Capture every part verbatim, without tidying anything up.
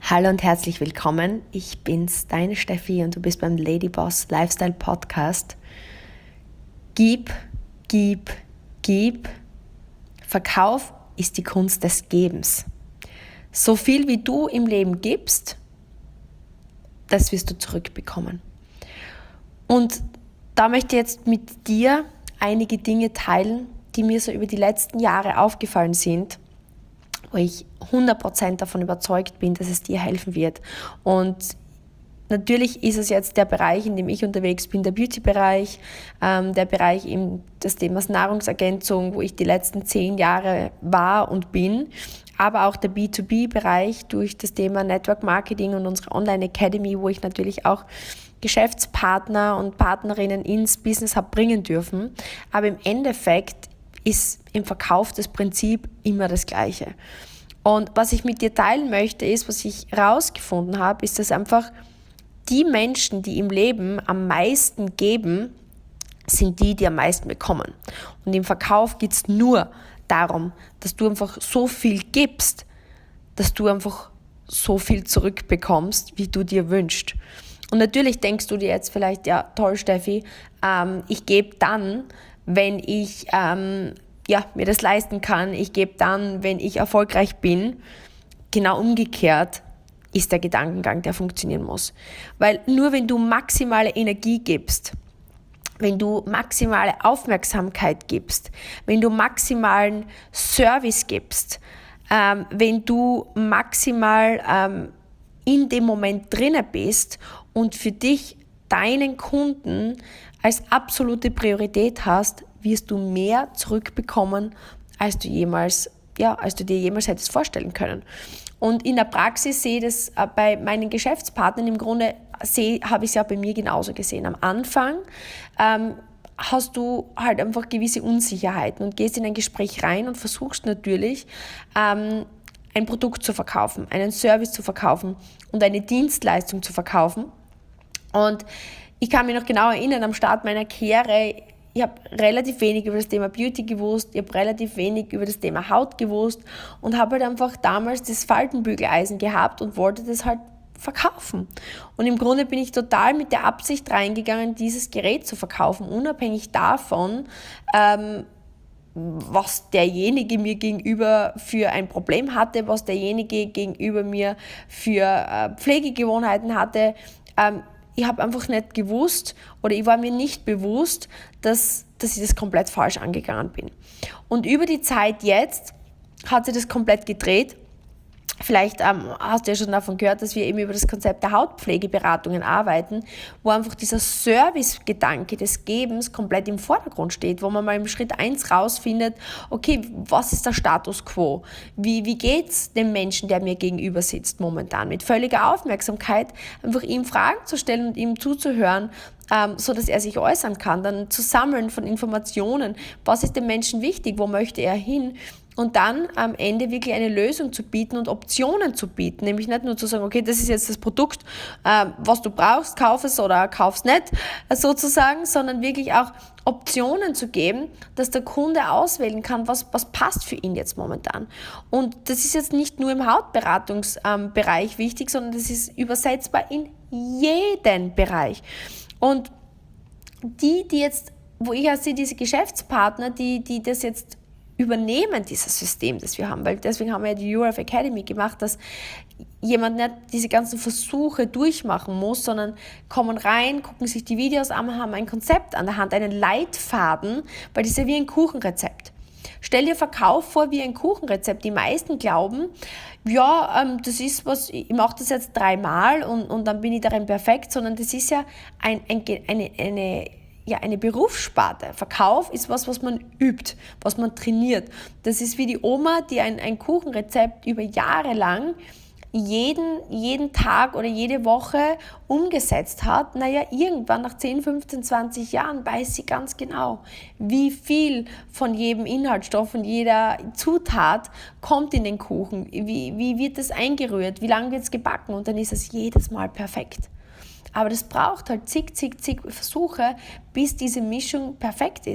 Hallo und herzlich willkommen. Ich bin's, deine Steffi, und du bist beim Ladyboss Lifestyle Podcast. Gib, gib, gib. Verkauf ist die Kunst des Gebens. So viel wie du im Leben gibst, das wirst du zurückbekommen. Und da möchte ich jetzt mit dir einige Dinge teilen, die mir so über die letzten Jahre aufgefallen sind, wo ich hundert Prozent davon überzeugt bin, dass es dir helfen wird. Und natürlich ist es jetzt der Bereich, in dem ich unterwegs bin, der Beauty-Bereich, ähm, der Bereich eben des Themas Nahrungsergänzung, wo ich die letzten zehn Jahre war und bin, aber auch der B zwei B-Bereich durch das Thema Network Marketing und unsere Online Academy, wo ich natürlich auch Geschäftspartner und Partnerinnen ins Business habe bringen dürfen. Aber im Endeffekt ist im Verkauf das Prinzip immer das Gleiche. Und was ich mit dir teilen möchte, ist, was ich herausgefunden habe, ist, dass einfach die Menschen, die im Leben am meisten geben, sind die, die am meisten bekommen. Und im Verkauf geht es nur darum, dass du einfach so viel gibst, dass du einfach so viel zurückbekommst, wie du dir wünschst. Und natürlich denkst du dir jetzt vielleicht, ja toll Steffi, ähm, ich gebe dann, wenn ich ähm, ja, mir das leisten kann, ich gebe dann, wenn ich erfolgreich bin. Genau umgekehrt ist der Gedankengang, der funktionieren muss. Weil nur wenn du maximale Energie gibst, wenn du maximale Aufmerksamkeit gibst, wenn du maximalen Service gibst, ähm, wenn du maximal ähm, in dem Moment drinnen bist und für dich deinen Kunden als absolute Priorität hast, wirst du mehr zurückbekommen, als du jemals, ja, als du dir jemals hättest vorstellen können. Und in der Praxis sehe ich das bei meinen Geschäftspartnern im Grunde, sehe, habe ich es ja bei mir genauso gesehen. Am Anfang ähm, hast du halt einfach gewisse Unsicherheiten und gehst in ein Gespräch rein und versuchst natürlich, ähm, ein Produkt zu verkaufen, einen Service zu verkaufen und eine Dienstleistung zu verkaufen. Und ich kann mich noch genau erinnern, am Start meiner Karriere, ich habe relativ wenig über das Thema Beauty gewusst, ich habe relativ wenig über das Thema Haut gewusst und habe halt einfach damals das Faltenbügeleisen gehabt und wollte das halt verkaufen. Und im Grunde bin ich total mit der Absicht reingegangen, dieses Gerät zu verkaufen, unabhängig davon, ähm, was derjenige mir gegenüber für ein Problem hatte, was derjenige gegenüber mir für äh, Pflegegewohnheiten hatte. Ähm, Ich habe einfach nicht gewusst oder ich war mir nicht bewusst, dass, dass ich das komplett falsch angegangen bin. Und über die Zeit jetzt hat sich das komplett gedreht. Vielleicht ähm, hast du ja schon davon gehört, dass wir eben über das Konzept der Hautpflegeberatungen arbeiten, wo einfach dieser Service-Gedanke des Gebens komplett im Vordergrund steht, wo man mal im Schritt eins rausfindet, okay, was ist der Status quo? Wie, wie geht's dem Menschen, der mir gegenüber sitzt momentan? Mit völliger Aufmerksamkeit einfach ihm Fragen zu stellen und ihm zuzuhören, ähm, so dass er sich äußern kann, dann zu sammeln von Informationen, was ist dem Menschen wichtig, wo möchte er hin? Und dann am Ende wirklich eine Lösung zu bieten und Optionen zu bieten. Nämlich nicht nur zu sagen, okay, das ist jetzt das Produkt, äh, was du brauchst, kauf es oder kauf es nicht, äh, sozusagen, sondern wirklich auch Optionen zu geben, dass der Kunde auswählen kann, was, was passt für ihn jetzt momentan. Und das ist jetzt nicht nur im Hautberatungsbereich ähm, wichtig, sondern das ist übersetzbar in jeden Bereich. Und die, die jetzt, wo ich auch sehe, diese Geschäftspartner, die, die das jetzt übernehmen, dieses System, das wir haben, weil deswegen haben wir ja die U R F Academy gemacht, dass jemand nicht diese ganzen Versuche durchmachen muss, sondern kommen rein, gucken sich die Videos an, haben ein Konzept an der Hand, einen Leitfaden, weil das ist ja wie ein Kuchenrezept. Stell dir Verkauf vor wie ein Kuchenrezept. Die meisten glauben, ja, ähm, das ist was, ich mache das jetzt dreimal und, und dann bin ich darin perfekt, sondern das ist ja ein, ein, eine, eine Ja, eine Berufssparte. Verkauf ist was, was man übt, was man trainiert. Das ist wie die Oma, die ein, ein Kuchenrezept über Jahre lang jeden, jeden Tag oder jede Woche umgesetzt hat. Naja, irgendwann nach zehn, fünfzehn, zwanzig Jahren weiß sie ganz genau, wie viel von jedem Inhaltsstoff, von jeder Zutat kommt in den Kuchen, wie, wie wird das eingerührt, wie lange wird es gebacken und dann ist es jedes Mal perfekt. Aber das braucht halt zig, zig, zig Versuche, bis diese Mischung perfekt ist.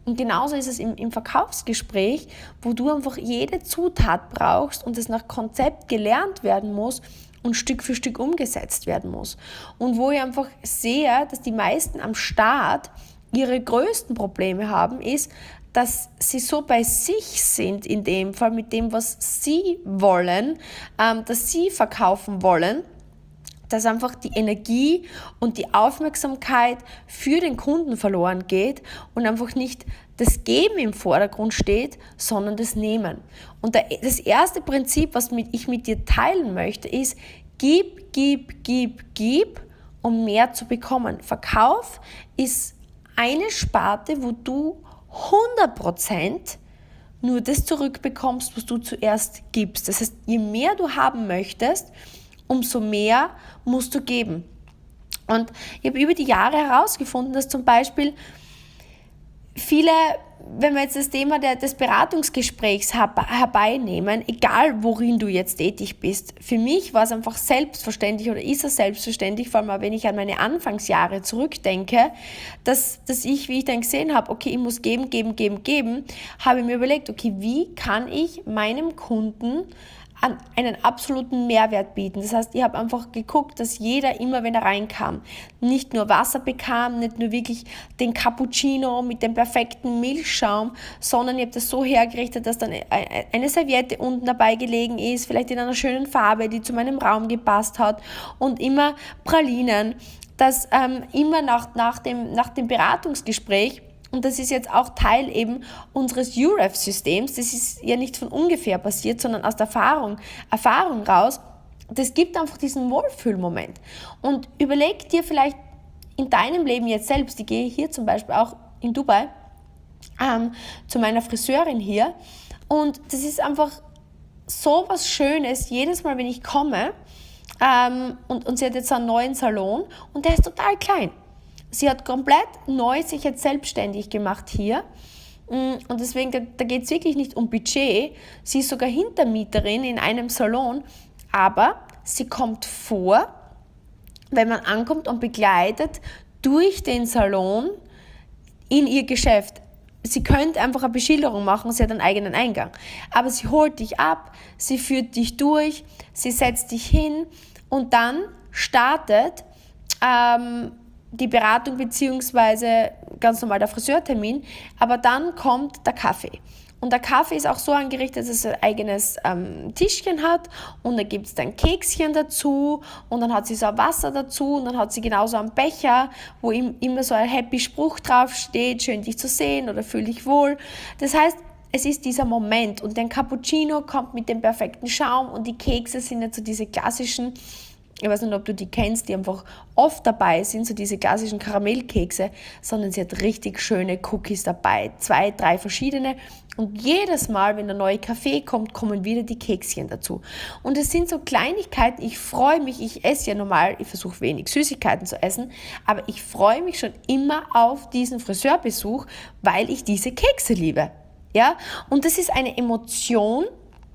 Und genauso ist es im, im Verkaufsgespräch, wo du einfach jede Zutat brauchst und es nach Konzept gelernt werden muss und Stück für Stück umgesetzt werden muss. Und wo ich einfach sehe, dass die meisten am Start ihre größten Probleme haben, ist, dass sie so bei sich sind, in dem Fall mit dem, was sie wollen, ähm, dass sie verkaufen wollen, dass einfach die Energie und die Aufmerksamkeit für den Kunden verloren geht und einfach nicht das Geben im Vordergrund steht, sondern das Nehmen. Und das erste Prinzip, was ich mit dir teilen möchte, ist, gib, gib, gib, gib, um mehr zu bekommen. Verkauf ist eine Sparte, wo du hundert Prozent nur das zurückbekommst, was du zuerst gibst. Das heißt, je mehr du haben möchtest, umso mehr musst du geben. Und ich habe über die Jahre herausgefunden, dass zum Beispiel viele, wenn wir jetzt das Thema der, des Beratungsgesprächs herbeinehmen, egal worin du jetzt tätig bist, für mich war es einfach selbstverständlich oder ist es selbstverständlich, vor allem wenn ich an meine Anfangsjahre zurückdenke, dass, dass ich, wie ich dann gesehen habe, okay, ich muss geben, geben, geben, geben, habe ich mir überlegt, okay, wie kann ich meinem Kunden einen absoluten Mehrwert bieten. Das heißt, ich habe einfach geguckt, dass jeder immer, wenn er reinkam, nicht nur Wasser bekam, nicht nur wirklich den Cappuccino mit dem perfekten Milchschaum, sondern ich habe das so hergerichtet, dass dann eine Serviette unten dabei gelegen ist, vielleicht in einer schönen Farbe, die zu meinem Raum gepasst hat und immer Pralinen, dass ähm, immer nach, nach, dem, nach dem Beratungsgespräch, und das ist jetzt auch Teil eben unseres U R E F-Systems. Das ist ja nicht von ungefähr passiert, sondern aus der Erfahrung, Erfahrung raus. Das gibt einfach diesen Wohlfühlmoment. Und überleg dir vielleicht in deinem Leben jetzt selbst, ich gehe hier zum Beispiel auch in Dubai ähm, zu meiner Friseurin hier. Und das ist einfach so was Schönes, jedes Mal, wenn ich komme. Ähm, und, und sie hat jetzt einen neuen Salon und der ist total klein. Sie hat komplett neu sich jetzt selbstständig gemacht hier und deswegen, da, da geht es wirklich nicht um Budget. Sie ist sogar Hintermieterin in einem Salon, aber sie kommt vor, wenn man ankommt und begleitet durch den Salon in ihr Geschäft. Sie könnte einfach eine Beschilderung machen, sie hat einen eigenen Eingang, aber sie holt dich ab, sie führt dich durch, sie setzt dich hin und dann startet ähm, die Beratung beziehungsweise ganz normal der Friseurtermin, aber dann kommt der Kaffee. Und der Kaffee ist auch so angerichtet, dass es ein eigenes ähm, Tischchen hat und da gibt es dann Kekschen dazu und dann hat sie so ein Wasser dazu und dann hat sie genauso einen Becher, wo ihm immer so ein happy Spruch drauf steht, schön dich zu sehen oder fühl dich wohl. Das heißt, es ist dieser Moment und der Cappuccino kommt mit dem perfekten Schaum und die Kekse sind jetzt so diese klassischen, ich weiß nicht, ob du die kennst, die einfach oft dabei sind, so diese klassischen Karamellkekse, sondern sie hat richtig schöne Cookies dabei, zwei, drei verschiedene und jedes Mal, wenn der neue Kaffee kommt, kommen wieder die Kekschen dazu. Und es sind so Kleinigkeiten, ich freue mich, ich esse ja normal, ich versuche wenig Süßigkeiten zu essen, aber ich freue mich schon immer auf diesen Friseurbesuch, weil ich diese Kekse liebe. Ja? Und das ist eine Emotion,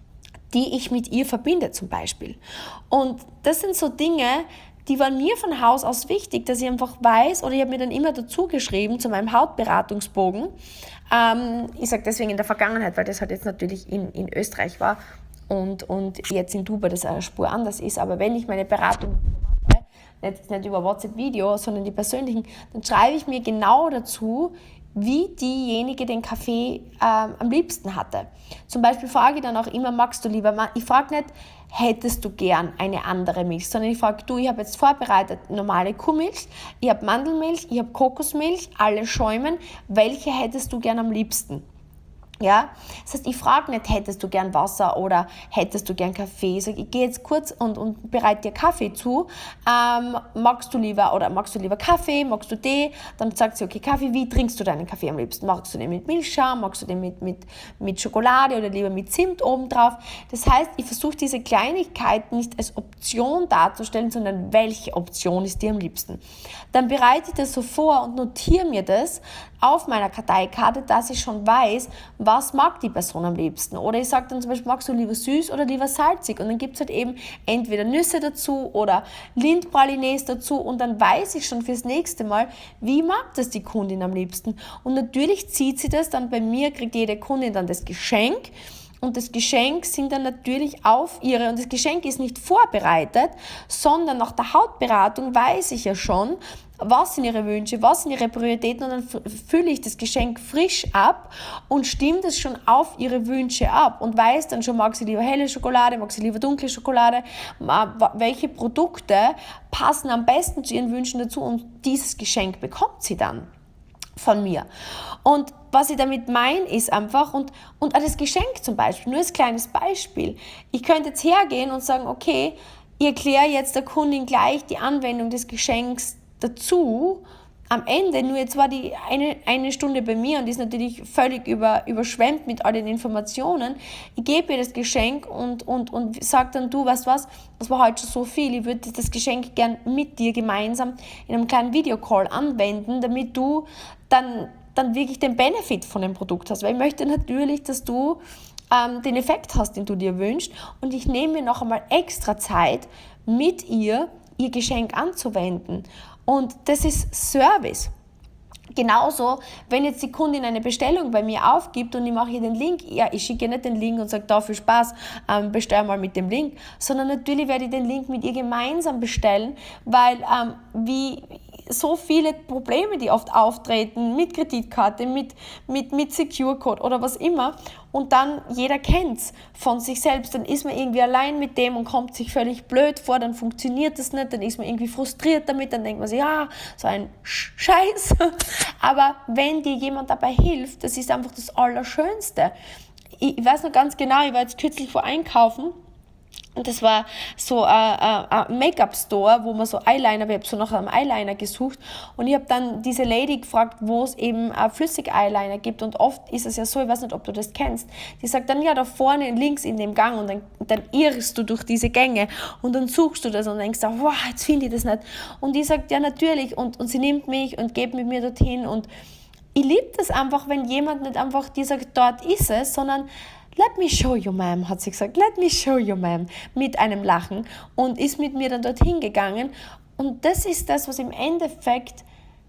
die ich mit ihr verbinde zum Beispiel. Und das sind so Dinge, die waren mir von Haus aus wichtig, dass ich einfach weiß, oder ich habe mir dann immer dazu geschrieben zu meinem Hautberatungsbogen. Ähm, ich sage deswegen in der Vergangenheit, weil das halt jetzt natürlich in, in Österreich war und, und jetzt in Dubai das eine Spur anders ist. Aber wenn ich meine Beratung mache, nicht, nicht über WhatsApp-Video, sondern die persönlichen, dann schreibe ich mir genau dazu, wie diejenige den Kaffee ähm, am liebsten hatte. Zum Beispiel frage ich dann auch immer, magst du lieber, ich frage nicht, hättest du gern eine andere Milch, sondern ich frage, du, ich habe jetzt vorbereitet normale Kuhmilch, ich habe Mandelmilch, ich habe Kokosmilch, alle schäumen, welche hättest du gern am liebsten? Ja, das heißt, ich frage nicht, hättest du gern Wasser oder hättest du gern Kaffee? Ich sage, ich gehe jetzt kurz und, und bereite dir Kaffee zu. Ähm, magst du lieber oder magst du lieber Kaffee? Magst du Tee? Dann sagt sie, okay, Kaffee, wie trinkst du deinen Kaffee am liebsten? Magst du den mit Milchschaum? Magst du den mit, mit, mit Schokolade oder lieber mit Zimt obendrauf? Das heißt, ich versuche diese Kleinigkeiten nicht als Option darzustellen, sondern welche Option ist dir am liebsten? Dann bereite ich das so vor und notiere mir das auf meiner Karteikarte, dass ich schon weiß, was mag die Person am liebsten. Oder ich sage dann zum Beispiel, magst du lieber süß oder lieber salzig? Und dann gibt es halt eben entweder Nüsse dazu oder Lindpralines dazu und dann weiß ich schon fürs nächste Mal, wie mag das die Kundin am liebsten. Und natürlich zieht sie das dann bei mir, kriegt jede Kundin dann das Geschenk. Und das Geschenk sind dann natürlich auf ihre, und das Geschenk ist nicht vorbereitet, sondern nach der Hautberatung weiß ich ja schon, was sind ihre Wünsche, was sind ihre Prioritäten und dann fülle ich das Geschenk frisch ab und stimme das schon auf ihre Wünsche ab und weiß dann schon, mag sie lieber helle Schokolade, mag sie lieber dunkle Schokolade, welche Produkte passen am besten zu ihren Wünschen dazu und dieses Geschenk bekommt sie dann von mir. Und was ich damit meine, ist einfach, und, und das Geschenk zum Beispiel, nur als kleines Beispiel. Ich könnte jetzt hergehen und sagen, okay, ich erkläre jetzt der Kundin gleich die Anwendung des Geschenks dazu, am Ende, nur jetzt war die eine, eine Stunde bei mir und ist natürlich völlig über, überschwemmt mit all den Informationen. Ich gebe ihr das Geschenk und, und, und sage dann, du, weißt was, das war heute schon so viel, ich würde das Geschenk gern mit dir gemeinsam in einem kleinen Videocall anwenden, damit du dann, dann wirklich den Benefit von dem Produkt hast. Weil ich möchte natürlich, dass du ähm, den Effekt hast, den du dir wünschst, und ich nehme mir noch einmal extra Zeit, mit ihr ihr Geschenk anzuwenden. Und das ist Service. Genauso, wenn jetzt die Kundin eine Bestellung bei mir aufgibt und ich mache ihr den Link, ja, ich schicke ihr nicht den Link und sage, da viel Spaß, ähm, bestell mal mit dem Link, sondern natürlich werde ich den Link mit ihr gemeinsam bestellen, weil ähm, wie so viele Probleme, die oft auftreten, mit Kreditkarte, mit, mit, mit Secure Code oder was immer, und dann jeder kennt's von sich selbst, dann ist man irgendwie allein mit dem und kommt sich völlig blöd vor, dann funktioniert das nicht, dann ist man irgendwie frustriert damit, dann denkt man sich, ja, so ein Scheiß. Aber wenn dir jemand dabei hilft, das ist einfach das Allerschönste. Ich, ich weiß noch ganz genau, ich war jetzt kürzlich vor Einkaufen. Und das war so ein Make-up-Store, wo man so Eyeliner, ich habe so nach einem Eyeliner gesucht und ich habe dann diese Lady gefragt, wo es eben Flüssig-Eyeliner gibt, und oft ist es ja so, ich weiß nicht, ob du das kennst, die sagt dann, ja, da vorne links in dem Gang, und dann, dann irrst du durch diese Gänge und dann suchst du das und denkst, wow, jetzt finde ich das nicht. Und die sagt, ja, natürlich, und, und sie nimmt mich und geht mit mir dorthin, und ich liebe das einfach, wenn jemand nicht einfach dir sagt, dort ist es, sondern let me show you, ma'am, hat sie gesagt, let me show you, ma'am, mit einem Lachen, und ist mit mir dann dorthin gegangen. Und das ist das, was im Endeffekt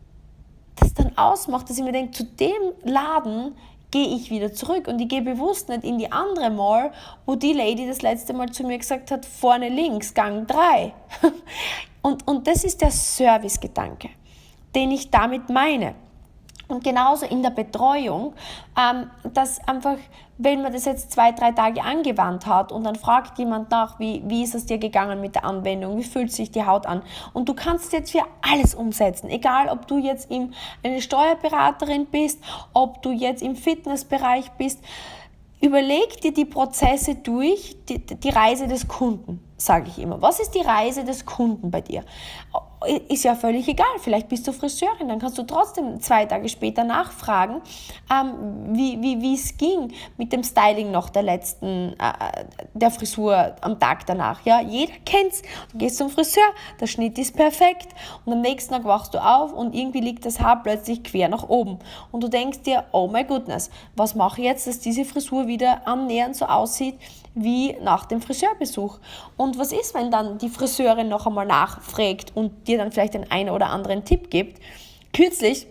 das dann ausmacht, dass ich mir denke, zu dem Laden gehe ich wieder zurück, und ich gehe bewusst nicht in die andere Mall, wo die Lady das letzte Mal zu mir gesagt hat, vorne links, Gang drei. Und, und das ist der Service-Gedanke, den ich damit meine. Und genauso in der Betreuung, ähm, dass einfach, wenn man das jetzt zwei, drei Tage angewandt hat und dann fragt jemand nach, wie, wie ist es dir gegangen mit der Anwendung, wie fühlt sich die Haut an, und du kannst jetzt für alles umsetzen, egal ob du jetzt im, eine Steuerberaterin bist, ob du jetzt im Fitnessbereich bist, überleg dir die Prozesse durch, die, die Reise des Kunden, sage ich immer. Was ist die Reise des Kunden bei dir? Ist ja völlig egal, vielleicht bist du Friseurin, dann kannst du trotzdem zwei Tage später nachfragen, ähm, wie, wie, wie es ging mit dem Styling noch der letzten, äh, der Frisur am Tag danach. Ja, jeder kennt's. Du gehst zum Friseur, der Schnitt ist perfekt, und am nächsten Tag wachst du auf und irgendwie liegt das Haar plötzlich quer nach oben. Und du denkst dir, oh my goodness, was mache ich jetzt, dass diese Frisur wieder annähernd so aussieht wie nach dem Friseurbesuch? Und was ist, wenn dann die Friseurin noch einmal nachfragt und dir dann vielleicht den einen oder anderen Tipp gibt? Kürzlich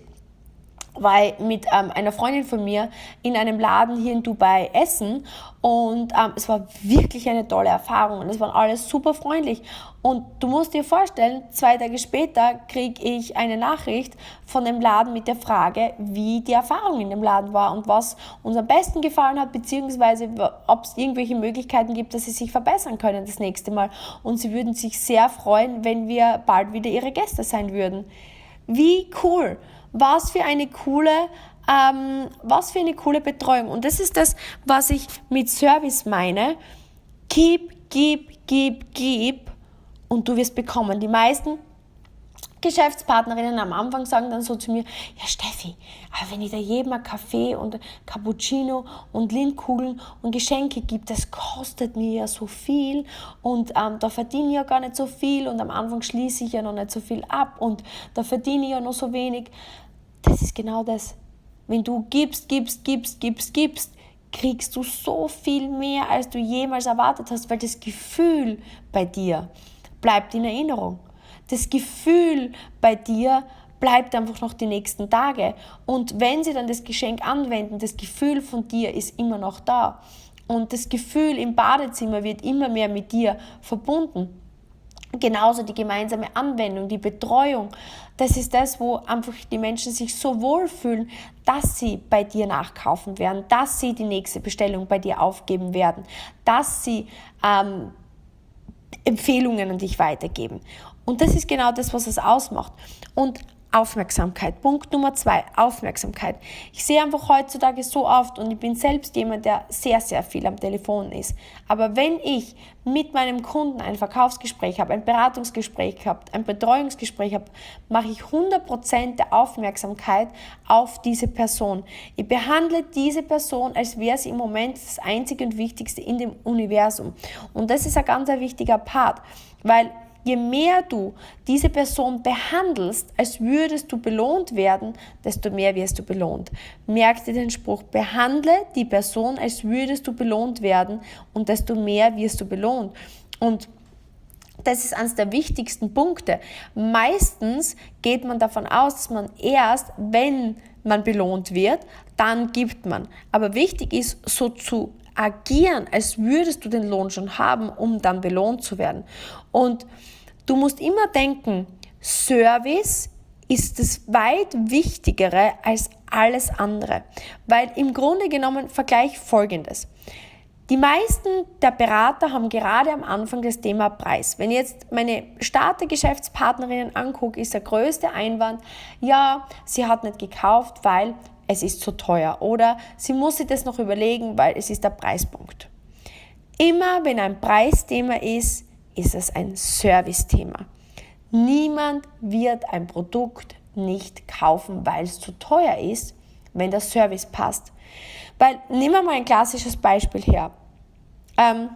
war ich mit ähm, einer Freundin von mir in einem Laden hier in Dubai essen, und ähm, es war wirklich eine tolle Erfahrung und es waren alles super freundlich. Und du musst dir vorstellen, zwei Tage später kriege ich eine Nachricht von dem Laden mit der Frage, wie die Erfahrung in dem Laden war und was uns am besten gefallen hat, beziehungsweise ob es irgendwelche Möglichkeiten gibt, dass sie sich verbessern können das nächste Mal. Und sie würden sich sehr freuen, wenn wir bald wieder ihre Gäste sein würden. Wie cool! Was für eine coole, ähm, was für eine coole Betreuung. Und das ist das, was ich mit Service meine. Gib, gib, gib, gib, und du wirst bekommen. Die meisten Geschäftspartnerinnen am Anfang sagen dann so zu mir, ja Steffi, aber wenn ich da jedem einen Kaffee und Cappuccino und Lindkugeln und Geschenke gebe, das kostet mir ja so viel, und ähm, da verdiene ich ja gar nicht so viel, und am Anfang schließe ich ja noch nicht so viel ab und da verdiene ich ja noch so wenig. Das ist genau das. Wenn du gibst, gibst, gibst, gibst, gibst, kriegst du so viel mehr, als du jemals erwartet hast, weil das Gefühl bei dir bleibt in Erinnerung. Das Gefühl bei dir bleibt einfach noch die nächsten Tage. Und wenn sie dann das Geschenk anwenden, das Gefühl von dir ist immer noch da. Und das Gefühl im Badezimmer wird immer mehr mit dir verbunden. Genauso die gemeinsame Anwendung, die Betreuung. Das ist das, wo einfach die Menschen sich so wohlfühlen, dass sie bei dir nachkaufen werden, dass sie die nächste Bestellung bei dir aufgeben werden, dass sie ähm, Empfehlungen an dich weitergeben. Und das ist genau das, was es ausmacht. Und Aufmerksamkeit. Punkt Nummer zwei, Aufmerksamkeit. Ich sehe einfach heutzutage so oft und ich bin selbst jemand, der sehr, sehr viel am Telefon ist. Aber wenn ich mit meinem Kunden ein Verkaufsgespräch habe, ein Beratungsgespräch habe, ein Betreuungsgespräch habe, mache ich hundert Prozent der Aufmerksamkeit auf diese Person. Ich behandle diese Person, als wäre sie im Moment das Einzige und Wichtigste in dem Universum. Und das ist ein ganz ein wichtiger Part, weil je mehr du diese Person behandelst, als würdest du belohnt werden, desto mehr wirst du belohnt. Merk dir den Spruch, behandle die Person, als würdest du belohnt werden und desto mehr wirst du belohnt. Und das ist eines der wichtigsten Punkte. Meistens geht man davon aus, dass man erst, wenn man belohnt wird, dann gibt man. Aber wichtig ist, so zu agieren, als würdest du den Lohn schon haben, um dann belohnt zu werden. Und du musst immer denken, Service ist das weit Wichtigere als alles andere. Weil im Grunde genommen, Vergleich Folgendes. Die meisten der Berater haben gerade am Anfang das Thema Preis. Wenn ich jetzt meine Starter-Geschäftspartnerinnen angucke, ist der größte Einwand, ja, sie hat nicht gekauft, weil es ist zu teuer oder sie muss sich das noch überlegen, weil es ist der Preispunkt. Immer wenn ein Preisthema ist, ist es ein Service-Thema. Niemand wird ein Produkt nicht kaufen, weil es zu teuer ist, wenn der Service passt. Weil, nehmen wir mal ein klassisches Beispiel her. Ähm,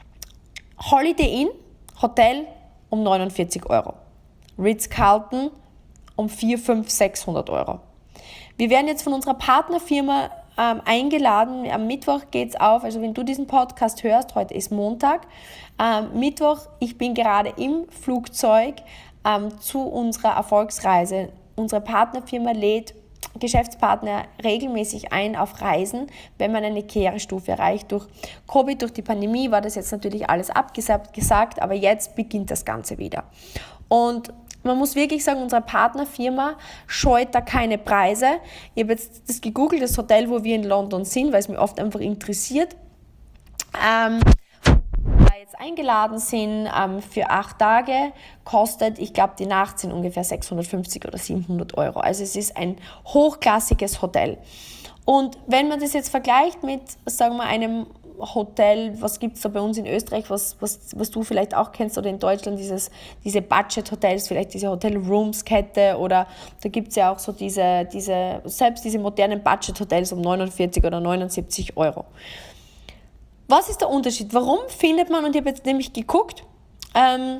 Holiday Inn, Hotel um neunundvierzig Euro. Ritz-Carlton um vierhundert, fünfhundert, sechshundert Euro. Wir werden jetzt von unserer Partnerfirma ähm, eingeladen. Am Mittwoch geht's auf. Also wenn du diesen Podcast hörst, heute ist Montag. Ähm, Mittwoch, ich bin gerade im Flugzeug ähm, zu unserer Erfolgsreise. Unsere Partnerfirma lädt Geschäftspartner regelmäßig ein auf Reisen, wenn man eine Karrierestufe erreicht. Durch Covid, durch die Pandemie war das jetzt natürlich alles abgesagt, aber jetzt beginnt das Ganze wieder. Und man muss wirklich sagen, unsere Partnerfirma scheut da keine Preise. Ich habe jetzt das gegoogelt, das Hotel, wo wir in London sind, weil es mich oft einfach interessiert. Ähm, da jetzt eingeladen sind ähm, für acht Tage, kostet, ich glaube, die Nacht sind ungefähr sechshundertfünfzig oder siebenhundert Euro. Also es ist ein hochklassiges Hotel. Und wenn man das jetzt vergleicht mit, sagen wir, einem Hotel, was gibt es da bei uns in Österreich, was, was, was du vielleicht auch kennst, oder in Deutschland, dieses, diese Budget-Hotels, vielleicht diese Hotel-Rooms-Kette, oder da gibt es ja auch so diese, diese, selbst diese modernen Budget-Hotels um neunundvierzig oder neunundsiebzig Euro. Was ist der Unterschied? Warum findet man, und ich habe jetzt nämlich geguckt, ähm,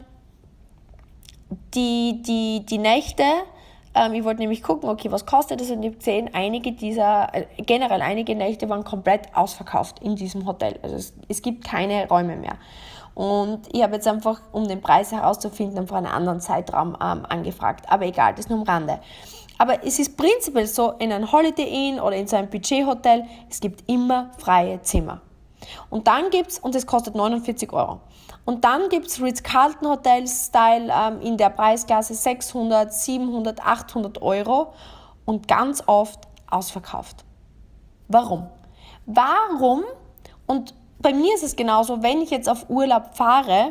die, die, die Nächte, ähm, ich wollte nämlich gucken, okay, was kostet das, und ich habe gesehen, einige dieser, äh, generell einige Nächte waren komplett ausverkauft in diesem Hotel. Also es, es gibt keine Räume mehr. Und ich habe jetzt einfach, um den Preis herauszufinden, einfach einen anderen Zeitraum ähm, angefragt. Aber egal, das nur am Rande. Aber es ist prinzipiell so, in einem Holiday Inn oder in so einem Budgethotel, es gibt immer freie Zimmer. Und dann gibt's, und das kostet neunundvierzig Euro. Und dann gibt es Ritz-Carlton Hotels Style ähm, in der Preisklasse sechshundert, siebenhundert, achthundert Euro und ganz oft ausverkauft. Warum? Warum? Und bei mir ist es genauso, wenn ich jetzt auf Urlaub fahre,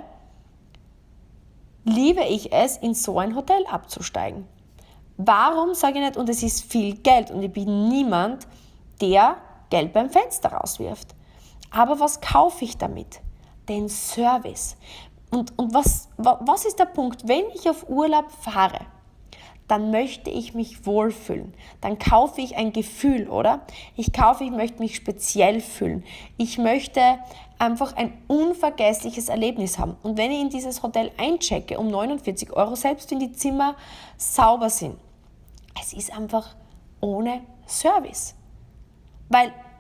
liebe ich es, in so ein Hotel abzusteigen. Warum sage ich nicht, und es ist viel Geld und ich bin niemand, der Geld beim Fenster rauswirft. Aber was kaufe ich damit? Den Service. Und, und was, was ist der Punkt? Wenn ich auf Urlaub fahre, dann möchte ich mich wohlfühlen. Dann kaufe ich ein Gefühl, oder? Ich kaufe, ich möchte mich speziell fühlen. Ich möchte einfach ein unvergessliches Erlebnis haben. Und wenn ich in dieses Hotel einchecke um neunundvierzig Euro, selbst wenn die Zimmer sauber sind, es ist einfach ohne Service. Weil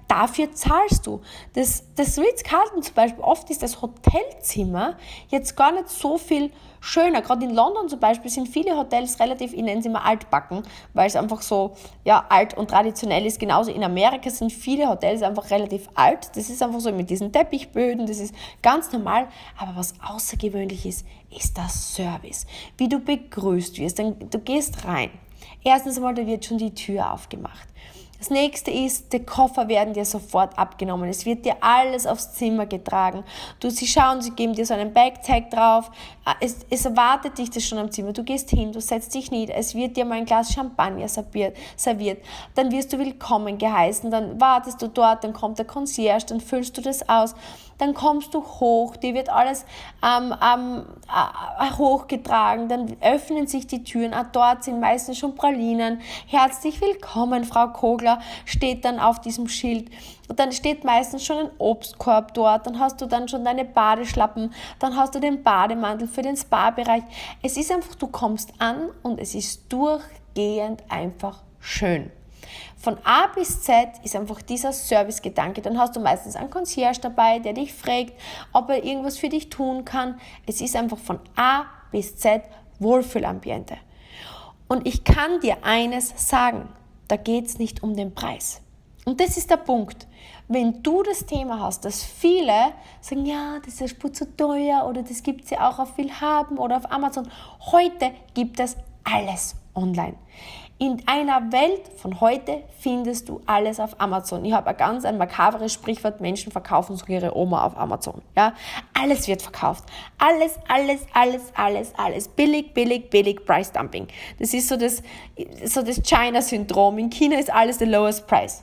dafür zahlst du. Das, das Ritz-Carlton zum Beispiel, oft ist das Hotelzimmer jetzt gar nicht so viel schöner. Gerade in London zum Beispiel sind viele Hotels relativ, ich nenne sie mal altbacken, weil es einfach so ja, alt und traditionell ist. Genauso in Amerika sind viele Hotels einfach relativ alt. Das ist einfach so mit diesen Teppichböden, das ist ganz normal. Aber was außergewöhnlich ist, ist der Service. Wie du begrüßt wirst. Du gehst rein. Erstens einmal, da wird schon die Tür aufgemacht. Das nächste ist, die Koffer werden dir sofort abgenommen. Es wird dir alles aufs Zimmer getragen. Du, sie schauen, sie geben dir so einen Bag-Tag drauf. Es, es erwartet dich das schon am Zimmer. Du gehst hin, du setzt dich nieder. Es wird dir mal ein Glas Champagner serviert. serviert. Dann wirst du willkommen geheißen. Dann wartest du dort, dann kommt der Concierge, dann füllst du das aus. Dann kommst du hoch, dir wird alles ähm, ähm, äh, hochgetragen, dann öffnen sich die Türen, auch dort sind meistens schon Pralinen. Herzlich willkommen, Frau Kogler, steht dann auf diesem Schild. Und dann steht meistens schon ein Obstkorb dort, dann hast du dann schon deine Badeschlappen, dann hast du den Bademantel für den Spa-Bereich. Es ist einfach, du kommst an und es ist durchgehend einfach schön. Von A bis Z ist einfach dieser Servicegedanke. Dann hast du meistens einen Concierge dabei, der dich fragt, ob er irgendwas für dich tun kann. Es ist einfach von A bis Z Wohlfühlambiente. Und ich kann dir eines sagen, da geht es nicht um den Preis. Und das ist der Punkt. Wenn du das Thema hast, dass viele sagen, ja, das ist ja zu teuer oder das gibt es ja auch auf Willhaben oder auf Amazon. Heute gibt es alles online. In einer Welt von heute findest du alles auf Amazon. Ich habe ein ganz ein makaberes Sprichwort, Menschen verkaufen so ihre Oma auf Amazon. Ja? Alles wird verkauft. Alles, alles, alles, alles, alles. Billig, billig, billig, Price Dumping. Das ist so das, so das China-Syndrom. In China ist alles the lowest price.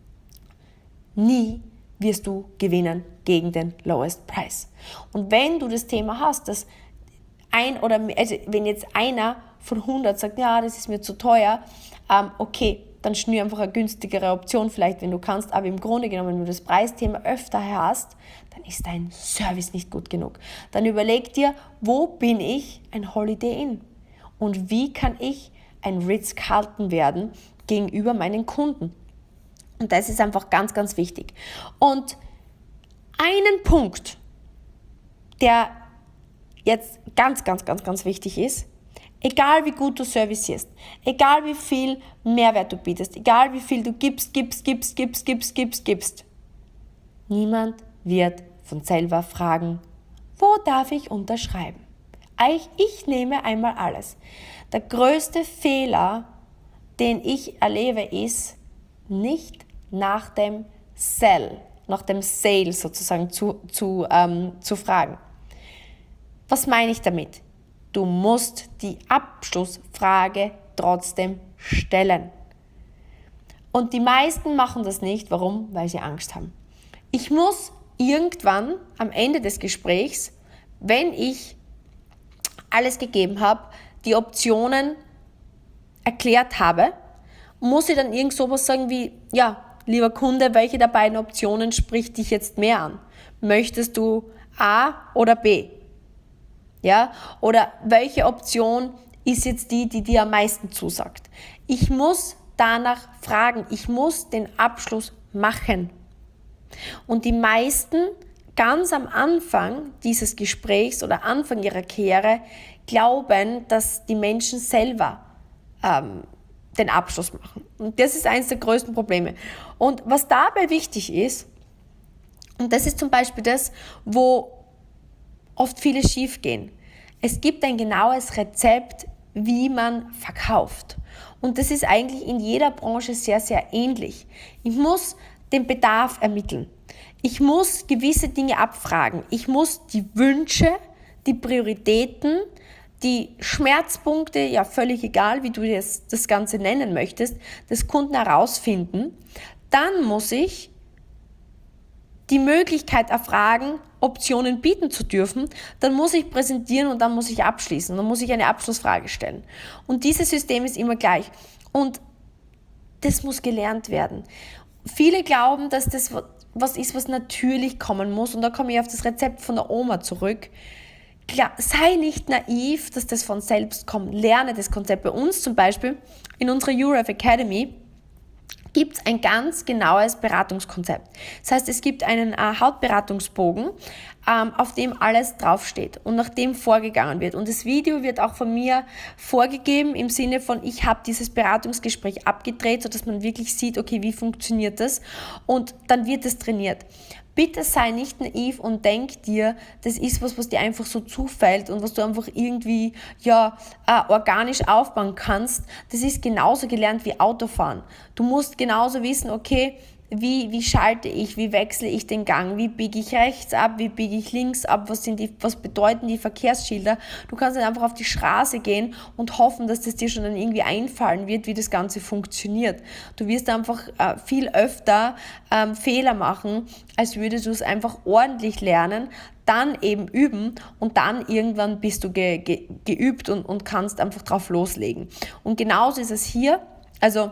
Nie wirst du gewinnen gegen den lowest price. Und wenn du das Thema hast, dass ein oder also wenn jetzt einer von hundert sagt, ja, das ist mir zu teuer, ähm, okay, dann schnür einfach eine günstigere Option vielleicht, wenn du kannst, aber im Grunde genommen, wenn du das Preisthema öfter hast, dann ist dein Service nicht gut genug. Dann überleg dir, wo bin ich ein Holiday Inn und wie kann ich ein Ritz-Carlton werden gegenüber meinen Kunden. Und das ist einfach ganz, ganz wichtig. Und einen Punkt, der jetzt ganz, ganz, ganz, ganz wichtig ist, egal wie gut du servicierst, egal wie viel Mehrwert du bietest, egal wie viel du gibst, gibst, gibst, gibst, gibst, gibst, gibst, niemand wird von selber fragen, wo darf ich unterschreiben? Ich, ich nehme einmal alles. Der größte Fehler, den ich erlebe, ist, nicht nach dem Sell, nach dem Sale sozusagen zu, zu, ähm, zu fragen. Was meine ich damit? Du musst die Abschlussfrage trotzdem stellen. Und die meisten machen das nicht. Warum? Weil sie Angst haben. Ich muss irgendwann am Ende des Gesprächs, wenn ich alles gegeben habe, die Optionen erklärt habe, muss ich dann irgend sowas sagen wie, ja, lieber Kunde, welche der beiden Optionen spricht dich jetzt mehr an? Möchtest du A oder B? Ja? Oder welche Option ist jetzt die, die dir am meisten zusagt? Ich muss danach fragen, ich muss den Abschluss machen. Und die meisten ganz am Anfang dieses Gesprächs oder Anfang ihrer Karriere glauben, dass die Menschen selber ähm, den Abschluss machen. Und das ist eines der größten Probleme. Und was dabei wichtig ist, und das ist zum Beispiel das, wo oft viele schief gehen. Es gibt ein genaues Rezept, wie man verkauft. Und das ist eigentlich in jeder Branche sehr, sehr ähnlich. Ich muss den Bedarf ermitteln. Ich muss gewisse Dinge abfragen. Ich muss die Wünsche, die Prioritäten, die Schmerzpunkte, ja völlig egal, wie du das, das Ganze nennen möchtest, des Kunden herausfinden. Dann muss ich die Möglichkeit erfragen, Optionen bieten zu dürfen, dann muss ich präsentieren und dann muss ich abschließen, dann muss ich eine Abschlussfrage stellen. Und dieses System ist immer gleich und das muss gelernt werden. Viele glauben, dass das was ist, was natürlich kommen muss und da komme ich auf das Rezept von der Oma zurück. Klar, sei nicht naiv, dass das von selbst kommt. Lerne das Konzept. Bei uns zum Beispiel in unserer U R F Academy gibt es ein ganz genaues Beratungskonzept. Das heißt, es gibt einen äh, Hautberatungsbogen, ähm, auf dem alles draufsteht und nach dem vorgegangen wird. Und das Video wird auch von mir vorgegeben im Sinne von, ich habe dieses Beratungsgespräch abgedreht, sodass man wirklich sieht, okay, wie funktioniert das? Und dann wird es trainiert. Bitte sei nicht naiv und denk dir, das ist was, was dir einfach so zufällt und was du einfach irgendwie ja äh, organisch aufbauen kannst. Das ist genauso gelernt wie Autofahren. Du musst genauso wissen, okay, wie, wie schalte ich, wie wechsle ich den Gang, wie biege ich rechts ab, wie biege ich links ab, was sind die, was bedeuten die Verkehrsschilder. Du kannst dann einfach auf die Straße gehen und hoffen, dass das dir schon dann irgendwie einfallen wird, wie das Ganze funktioniert. Du wirst einfach äh, viel öfter ähm, Fehler machen, als würdest du es einfach ordentlich lernen, dann eben üben und dann irgendwann bist du ge, ge, geübt und, und kannst einfach drauf loslegen. Und genauso ist es hier, also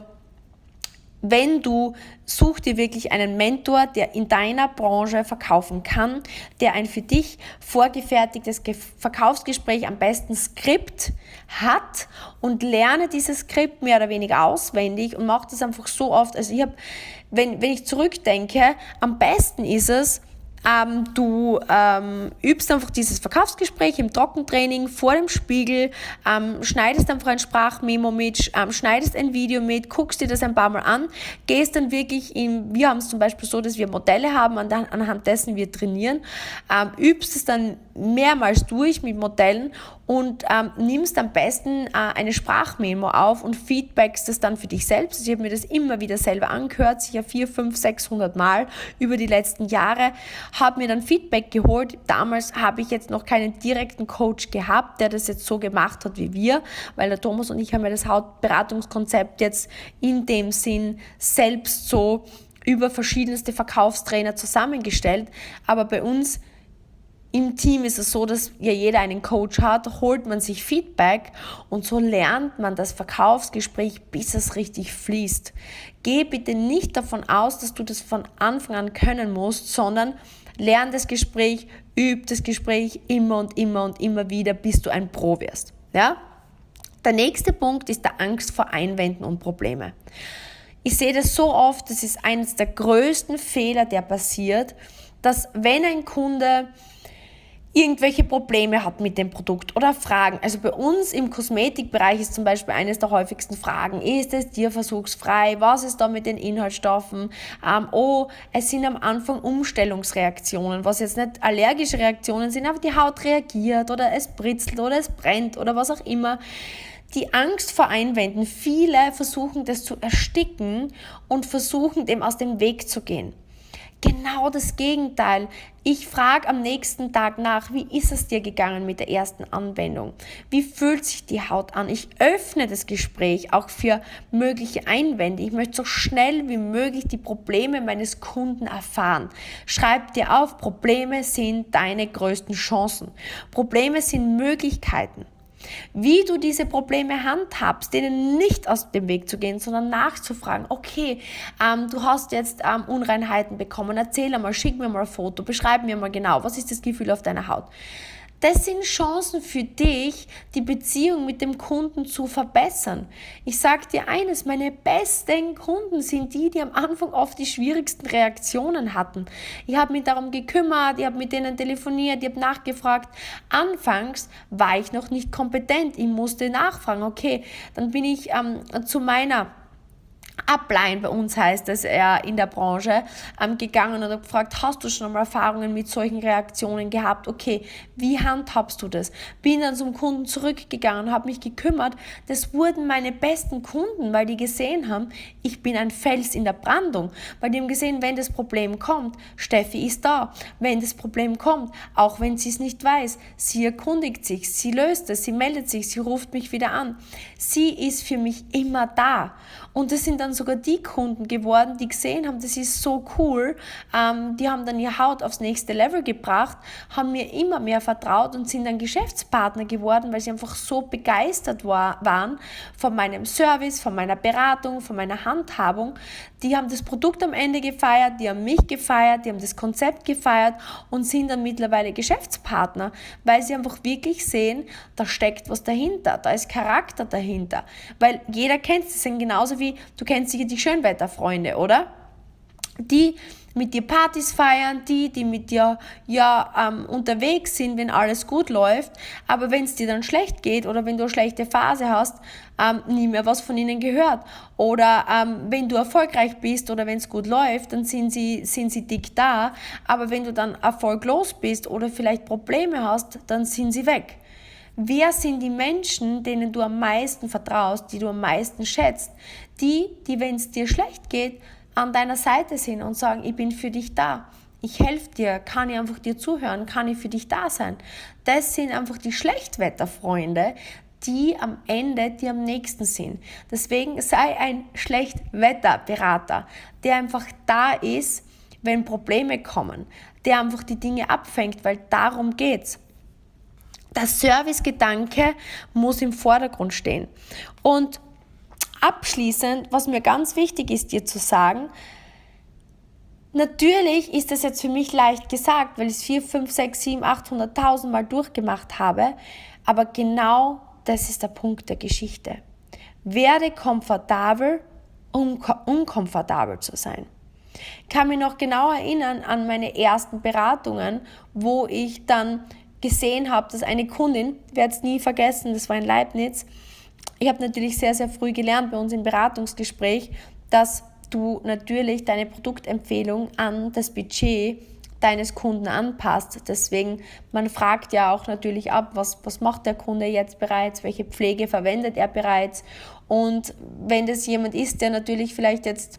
wenn du, such dir wirklich einen Mentor, der in deiner Branche verkaufen kann, der ein für dich vorgefertigtes Verkaufsgespräch, am besten Skript hat und lerne dieses Skript mehr oder weniger auswendig und mach das einfach so oft. Also ich habe, wenn, wenn ich zurückdenke, am besten ist es, Ähm, du ähm, übst einfach dieses Verkaufsgespräch im Trockentraining vor dem Spiegel, ähm, schneidest einfach ein Sprachmemo mit, ähm, schneidest ein Video mit, guckst dir das ein paar Mal an, gehst dann wirklich in, wir haben es zum Beispiel so, dass wir Modelle haben, an, anhand dessen wir trainieren, ähm, übst es dann mehrmals durch mit Modellen und ähm, nimmst am besten äh, eine Sprachmemo auf und feedbackst das dann für dich selbst. Also ich habe mir das immer wieder selber angehört, sicher vier, fünf, sechshundert Mal über die letzten Jahre, habe mir dann Feedback geholt. Damals habe ich jetzt noch keinen direkten Coach gehabt, der das jetzt so gemacht hat wie wir, weil der Thomas und ich haben ja das Hautberatungskonzept jetzt in dem Sinn selbst so über verschiedenste Verkaufstrainer zusammengestellt. Aber bei uns im Team ist es so, dass ja jeder einen Coach hat, holt man sich Feedback und so lernt man das Verkaufsgespräch, bis es richtig fließt. Geh bitte nicht davon aus, dass du das von Anfang an können musst, sondern lern das Gespräch, üb das Gespräch immer und immer und immer wieder, bis du ein Pro wirst. Ja? Der nächste Punkt ist der Angst vor Einwänden und Probleme. Ich sehe das so oft, das ist eines der größten Fehler, der passiert, dass wenn ein Kunde irgendwelche Probleme hat mit dem Produkt oder Fragen. Also bei uns im Kosmetikbereich ist zum Beispiel eines der häufigsten Fragen, ist es tierversuchsfrei? Was ist da mit den Inhaltsstoffen? Ähm, oh, es sind am Anfang Umstellungsreaktionen, was jetzt nicht allergische Reaktionen sind, aber die Haut reagiert oder es britzelt oder es brennt oder was auch immer. Die Angst vor Einwänden, viele versuchen das zu ersticken und versuchen dem aus dem Weg zu gehen. Genau das Gegenteil. Ich frage am nächsten Tag nach, wie ist es dir gegangen mit der ersten Anwendung? Wie fühlt sich die Haut an? Ich öffne das Gespräch auch für mögliche Einwände. Ich möchte so schnell wie möglich die Probleme meines Kunden erfahren. Schreib dir auf, Probleme sind deine größten Chancen. Probleme sind Möglichkeiten. Wie du diese Probleme handhabst, denen nicht aus dem Weg zu gehen, sondern nachzufragen, okay, ähm, du hast jetzt ähm, Unreinheiten bekommen, erzähl einmal, schick mir mal ein Foto, beschreib mir mal genau, was ist das Gefühl auf deiner Haut. Das sind Chancen für dich, die Beziehung mit dem Kunden zu verbessern. Ich sage dir eines, meine besten Kunden sind die, die am Anfang oft die schwierigsten Reaktionen hatten. Ich habe mich darum gekümmert, ich habe mit denen telefoniert, ich habe nachgefragt. Anfangs war ich noch nicht kompetent, ich musste nachfragen. Okay, dann bin ich ähm, zu meiner Upline, bei uns heißt es er in der Branche, ähm, gegangen und hat gefragt, hast du schon einmal Erfahrungen mit solchen Reaktionen gehabt? Okay, wie handhabst du das? Bin dann zum Kunden zurückgegangen und habe mich gekümmert. Das wurden meine besten Kunden, weil die gesehen haben, ich bin ein Fels in der Brandung. Weil die haben gesehen, wenn das Problem kommt, Steffi ist da. Wenn das Problem kommt, auch wenn sie es nicht weiß, sie erkundigt sich, sie löst es, sie meldet sich, sie ruft mich wieder an. Sie ist für mich immer da. Und das sind dann sogar die Kunden geworden, die gesehen haben, das ist so cool, ähm, die haben dann ihre Haut aufs nächste Level gebracht, haben mir immer mehr vertraut und sind dann Geschäftspartner geworden, weil sie einfach so begeistert war, waren von meinem Service, von meiner Beratung, von meiner Handhabung, Die haben das Produkt am Ende gefeiert, die haben mich gefeiert, die haben das Konzept gefeiert und sind dann mittlerweile Geschäftspartner, weil sie einfach wirklich sehen, da steckt was dahinter, da ist Charakter dahinter. Weil jeder kennt es, das sind genauso wie, du kennst sicher die Schönwetterfreunde, oder? Die mit dir Partys feiern, die, die mit dir ja ähm, unterwegs sind, wenn alles gut läuft, aber wenn es dir dann schlecht geht oder wenn du eine schlechte Phase hast, ähm, nie mehr was von ihnen gehört. Oder ähm, wenn du erfolgreich bist oder wenn es gut läuft, dann sind sie, sind sie dick da, aber wenn du dann erfolglos bist oder vielleicht Probleme hast, dann sind sie weg. Wer sind die Menschen, denen du am meisten vertraust, die du am meisten schätzt? Die, die, wenn es dir schlecht geht, an deiner Seite sind und sagen, ich bin für dich da, ich helfe dir, kann ich einfach dir zuhören, kann ich für dich da sein. Das sind einfach die Schlechtwetterfreunde, die am Ende dir am nächsten sind. Deswegen sei ein Schlechtwetterberater, der einfach da ist, wenn Probleme kommen, der einfach die Dinge abfängt, weil darum geht's. Der Servicegedanke muss im Vordergrund stehen. Und abschließend, was mir ganz wichtig ist, dir zu sagen, natürlich ist das jetzt für mich leicht gesagt, weil ich es vier, fünf, sechs, sieben, achthunderttausend Mal durchgemacht habe, aber genau das ist der Punkt der Geschichte. Werde komfortabel, um unkomfortabel zu sein. Ich kann mich noch genau erinnern an meine ersten Beratungen, wo ich dann gesehen habe, dass eine Kundin, ich werde es nie vergessen, das war in Leibniz, ich habe natürlich sehr, sehr früh gelernt bei uns im Beratungsgespräch, dass du natürlich deine Produktempfehlung an das Budget deines Kunden anpasst. Deswegen, man fragt ja auch natürlich ab, was, was macht der Kunde jetzt bereits, welche Pflege verwendet er bereits. Und wenn das jemand ist, der natürlich vielleicht jetzt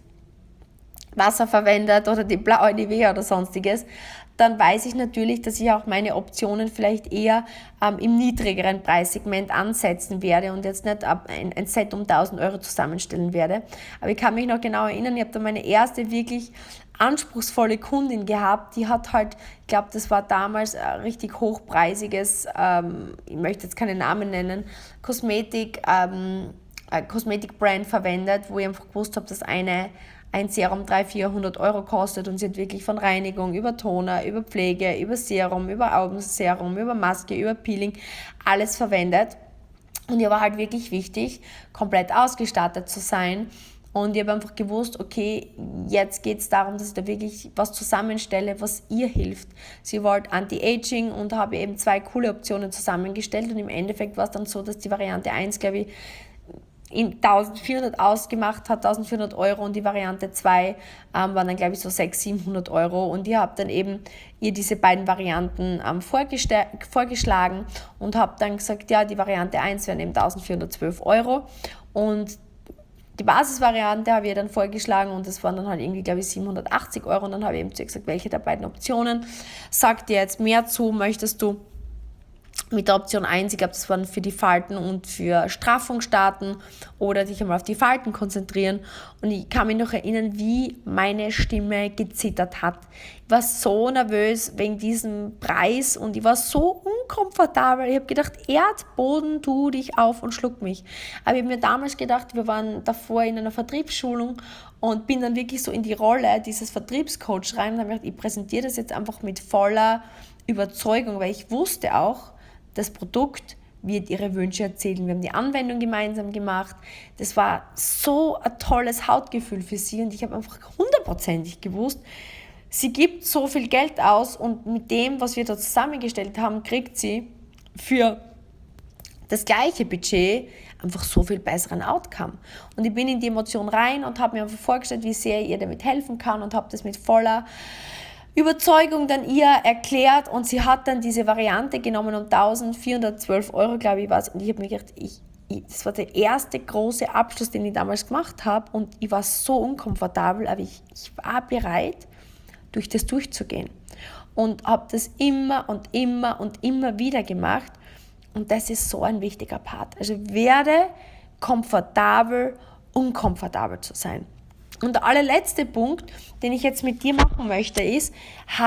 Wasser verwendet oder die blaue Nivea oder sonstiges, dann weiß ich natürlich, dass ich auch meine Optionen vielleicht eher ähm, im niedrigeren Preissegment ansetzen werde und jetzt nicht ein, ein Set um tausend Euro zusammenstellen werde. Aber ich kann mich noch genau erinnern, ich habe da meine erste wirklich anspruchsvolle Kundin gehabt, die hat halt, ich glaube, das war damals ein richtig hochpreisiges, ähm, ich möchte jetzt keine Namen nennen, Kosmetik, ähm, Kosmetikbrand verwendet, wo ich einfach gewusst habe, dass eine ein Serum dreihundert, vierhundert Euro kostet und sie hat wirklich von Reinigung über Toner, über Pflege, über Serum, über Augenserum, über Maske, über Peeling alles verwendet. Und ihr war halt wirklich wichtig, komplett ausgestattet zu sein. Und ich habe einfach gewusst, okay, jetzt geht es darum, dass ich da wirklich was zusammenstelle, was ihr hilft. Sie wollte Anti-Aging und habe eben zwei coole Optionen zusammengestellt. Und im Endeffekt war es dann so, dass die Variante eins, glaube ich, in eintausendvierhundert ausgemacht hat, eintausendvierhundert Euro, und die Variante zwei ähm, waren dann, glaube ich, so sechshundert, siebenhundert Euro, und ich habe dann eben ihr diese beiden Varianten ähm, vorgeste- vorgeschlagen und habe dann gesagt, ja, die Variante eins wären eben eintausendvierhundertzwölf Euro, und die Basisvariante habe ich dann vorgeschlagen und das waren dann halt irgendwie, glaube ich, siebenhundertachtzig Euro, und dann habe ich eben zu ihr gesagt, welche der beiden Optionen sagt dir jetzt mehr zu, möchtest du mit der Option eins, ich glaube, das waren für die Falten und für Straffung starten oder dich einmal auf die Falten konzentrieren. Und ich kann mich noch erinnern, wie meine Stimme gezittert hat. Ich war so nervös wegen diesem Preis und ich war so unkomfortabel. Ich habe gedacht, Erdboden, tu dich auf und schluck mich. Aber ich habe mir damals gedacht, wir waren davor in einer Vertriebsschulung und bin dann wirklich so in die Rolle dieses Vertriebscoach rein und habe mir gedacht, ich präsentiere das jetzt einfach mit voller Überzeugung, weil ich wusste auch, das Produkt wird ihre Wünsche erzählen. Wir haben die Anwendung gemeinsam gemacht. Das war so ein tolles Hautgefühl für sie und ich habe einfach hundertprozentig gewusst, sie gibt so viel Geld aus und mit dem, was wir da zusammengestellt haben, kriegt sie für das gleiche Budget einfach so viel besseren Outcome. Und ich bin in die Emotion rein und habe mir einfach vorgestellt, wie sehr ich ihr damit helfen kann und habe das mit voller Überzeugung dann ihr erklärt, und sie hat dann diese Variante genommen um eintausendvierhundertzwölf Euro, glaube ich, was. Und ich habe mir gedacht, ich, ich, das war der erste große Abschluss, den ich damals gemacht habe, und ich war so unkomfortabel, aber ich, ich war bereit, durch das durchzugehen. Und habe das immer und immer und immer wieder gemacht, und das ist so ein wichtiger Part. Also werde komfortabel, unkomfortabel zu sein. Und der allerletzte Punkt, den ich jetzt mit dir machen möchte, ist, hab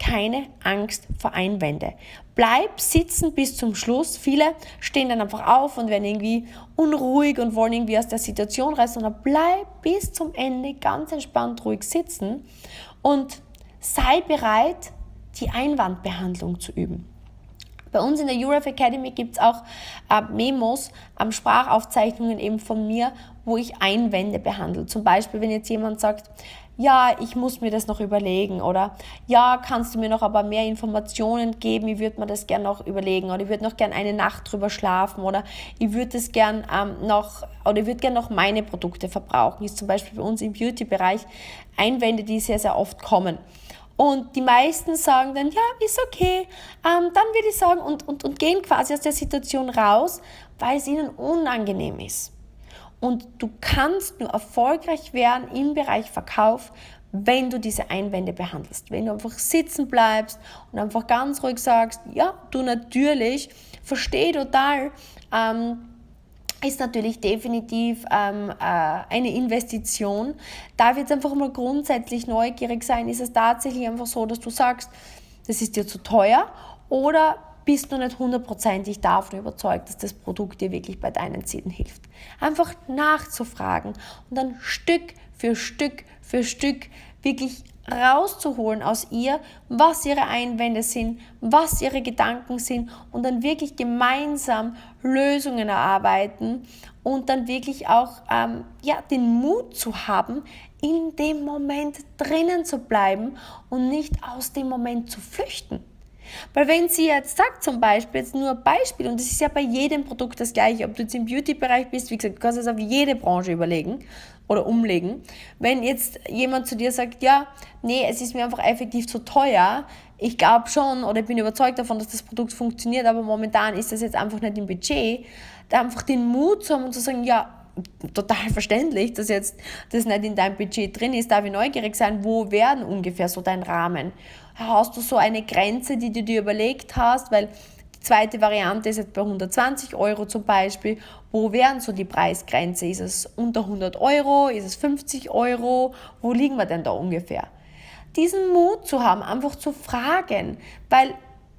keine Angst vor Einwände. Bleib sitzen bis zum Schluss. Viele stehen dann einfach auf und werden irgendwie unruhig und wollen irgendwie aus der Situation raus, sondern bleib bis zum Ende ganz entspannt ruhig sitzen und sei bereit, die Einwandbehandlung zu üben. Bei uns in der U R F Academy gibt es auch äh, Memos, ähm, Sprachaufzeichnungen eben von mir, wo ich Einwände behandle. Zum Beispiel, wenn jetzt jemand sagt, ja, ich muss mir das noch überlegen oder ja, kannst du mir noch aber mehr Informationen geben, ich würde mir das gerne noch überlegen oder ich würde noch gerne eine Nacht drüber schlafen oder ich würde das gerne ähm, noch oder ich würde gerne noch meine Produkte verbrauchen, ist zum Beispiel bei uns im Beauty-Bereich Einwände, die sehr, sehr oft kommen. Und die meisten sagen dann, ja, ist okay, ähm, dann würde ich sagen und, und, und gehen quasi aus der Situation raus, weil es ihnen unangenehm ist. Und du kannst nur erfolgreich werden im Bereich Verkauf, wenn du diese Einwände behandelst. Wenn du einfach sitzen bleibst und einfach ganz ruhig sagst, ja, du natürlich, verstehe total, ähm, ist natürlich definitiv ähm, äh, eine Investition. Da wird es einfach mal grundsätzlich neugierig sein. Ist es tatsächlich einfach so, dass du sagst, das ist dir zu teuer oder bist du nicht hundertprozentig davon überzeugt, dass das Produkt dir wirklich bei deinen Zielen hilft. Einfach nachzufragen und dann Stück für Stück für Stück wirklich rauszuholen aus ihr, was ihre Einwände sind, was ihre Gedanken sind und dann wirklich gemeinsam Lösungen erarbeiten und dann wirklich auch ähm, ja, den Mut zu haben, in dem Moment drinnen zu bleiben und nicht aus dem Moment zu flüchten. Weil wenn sie jetzt sagt, zum Beispiel, jetzt nur ein Beispiel, und das ist ja bei jedem Produkt das Gleiche, ob du jetzt im Beauty-Bereich bist, wie gesagt, du kannst es auf jede Branche überlegen oder umlegen. Wenn jetzt jemand zu dir sagt, ja, nee, es ist mir einfach effektiv zu teuer, ich glaube schon oder ich bin überzeugt davon, dass das Produkt funktioniert, aber momentan ist das jetzt einfach nicht im Budget, da einfach den Mut zu haben und zu sagen, ja, total verständlich, dass jetzt das nicht in deinem Budget drin ist, darf ich neugierig sein, wo wären ungefähr so dein Rahmen? Hast du so eine Grenze, die du dir überlegt hast, weil die zweite Variante ist jetzt bei hundertzwanzig Euro zum Beispiel, wo wären so die Preisgrenze? Ist es unter hundert Euro, ist es fünfzig Euro, wo liegen wir denn da ungefähr? Diesen Mut zu haben, einfach zu fragen, weil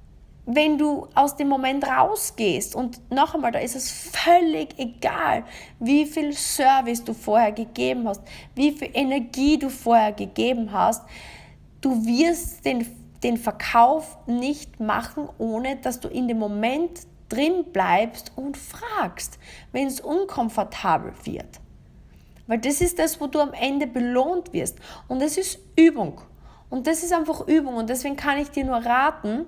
wenn du aus dem Moment rausgehst und noch einmal, da ist es völlig egal, wie viel Service du vorher gegeben hast, wie viel Energie du vorher gegeben hast, du wirst den, den Verkauf nicht machen, ohne dass du in dem Moment drin bleibst und fragst, wenn es unkomfortabel wird. Weil das ist das, wo du am Ende belohnt wirst. Und das ist Übung. Und das ist einfach Übung. Und deswegen kann ich dir nur raten,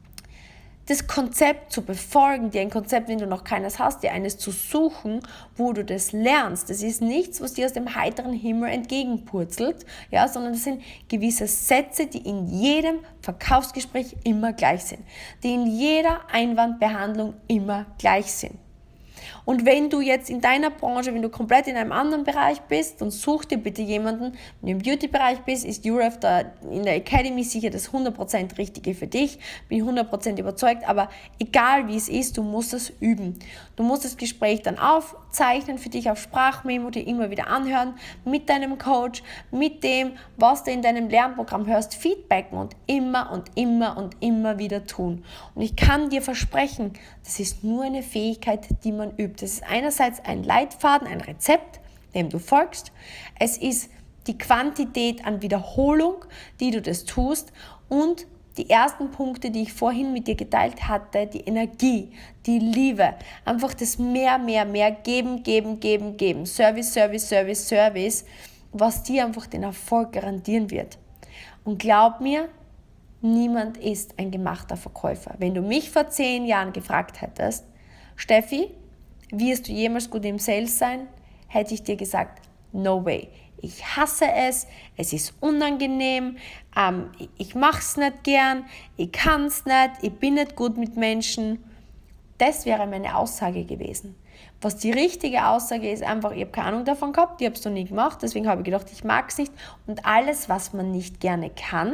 das Konzept zu befolgen, dir ein Konzept, wenn du noch keines hast, dir eines zu suchen, wo du das lernst. Das ist nichts, was dir aus dem heiteren Himmel entgegenpurzelt, ja, sondern das sind gewisse Sätze, die in jedem Verkaufsgespräch immer gleich sind, die in jeder Einwandbehandlung immer gleich sind. Und wenn du jetzt in deiner Branche, wenn du komplett in einem anderen Bereich bist, dann such dir bitte jemanden. Wenn du im Beauty-Bereich bist, ist U R F da in der Academy sicher das hundert Prozent Richtige für dich. Bin hundert Prozent überzeugt, aber egal wie es ist, du musst es üben. Du musst das Gespräch dann aufzeichnen für dich auf Sprachmemo, dir immer wieder anhören, mit deinem Coach, mit dem, was du in deinem Lernprogramm hörst, feedbacken und immer und immer und immer wieder tun. Und ich kann dir versprechen, das ist nur eine Fähigkeit, die man übt. Das ist einerseits ein Leitfaden, ein Rezept, dem du folgst. Es ist die Quantität an Wiederholung, die du das tust und die ersten Punkte, die ich vorhin mit dir geteilt hatte, die Energie, die Liebe, einfach das mehr, mehr, mehr geben, geben, geben, geben, Service, Service, Service, Service, was dir einfach den Erfolg garantieren wird. Und glaub mir, niemand ist ein gemachter Verkäufer. Wenn du mich vor zehn Jahren gefragt hättest, Steffi, wirst du jemals gut im Sales sein? Hätte ich dir gesagt, no way. Ich hasse es, es ist unangenehm, ähm, ich mache es nicht gern, ich kann es nicht, ich bin nicht gut mit Menschen. Das wäre meine Aussage gewesen. Was die richtige Aussage ist, einfach, ich habe keine Ahnung davon gehabt, ich habe es noch nie gemacht, deswegen habe ich gedacht, ich mag es nicht. Und alles, was man nicht gerne kann,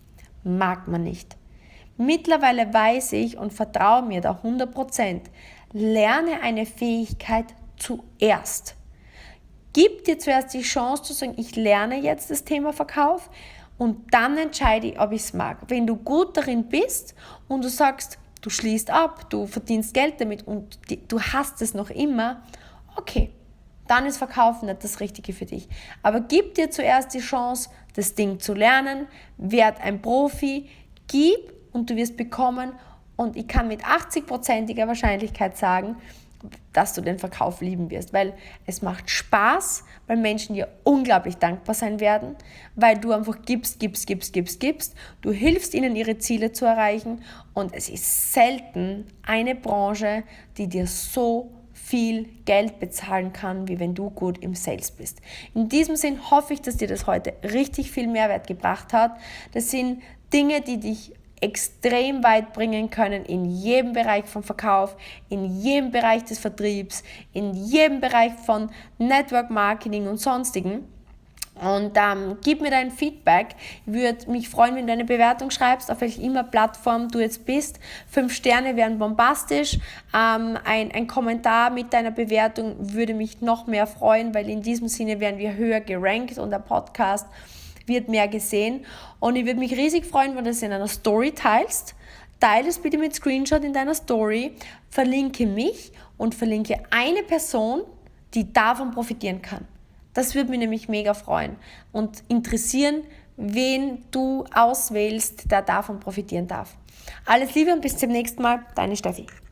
mag man nicht. Mittlerweile weiß ich und vertraue mir da hundert Prozent, lerne eine Fähigkeit zuerst. Gib dir zuerst die Chance zu sagen, ich lerne jetzt das Thema Verkauf und dann entscheide ich, ob ich es mag. Wenn du gut darin bist und du sagst, du schließt ab, du verdienst Geld damit und die, du hast es noch immer, okay, dann ist Verkaufen nicht das Richtige für dich. Aber gib dir zuerst die Chance, das Ding zu lernen, werd ein Profi, gib und du wirst bekommen. Und ich kann mit achtzig-prozentiger Wahrscheinlichkeit sagen, dass du den Verkauf lieben wirst, weil es macht Spaß, weil Menschen dir unglaublich dankbar sein werden, weil du einfach gibst, gibst, gibst, gibst, gibst, du hilfst ihnen, ihre Ziele zu erreichen und es ist selten eine Branche, die dir so viel Geld bezahlen kann, wie wenn du gut im Sales bist. In diesem Sinn hoffe ich, dass dir das heute richtig viel Mehrwert gebracht hat. Das sind Dinge, die dich extrem weit bringen können in jedem Bereich vom Verkauf, in jedem Bereich des Vertriebs, in jedem Bereich von Network Marketing und sonstigen. Und ähm, gib mir dein Feedback. Ich würde mich freuen, wenn du eine Bewertung schreibst, auf welcher immer Plattform du jetzt bist. Fünf Sterne wären bombastisch. Ähm, ein, ein Kommentar mit deiner Bewertung würde mich noch mehr freuen, weil in diesem Sinne werden wir höher gerankt und der Podcast wird mehr gesehen. Und ich würde mich riesig freuen, wenn du es in einer Story teilst. Teile es bitte mit Screenshot in deiner Story, verlinke mich und verlinke eine Person, die davon profitieren kann. Das würde mich nämlich mega freuen und interessieren, wen du auswählst, der davon profitieren darf. Alles Liebe und bis zum nächsten Mal, deine Steffi.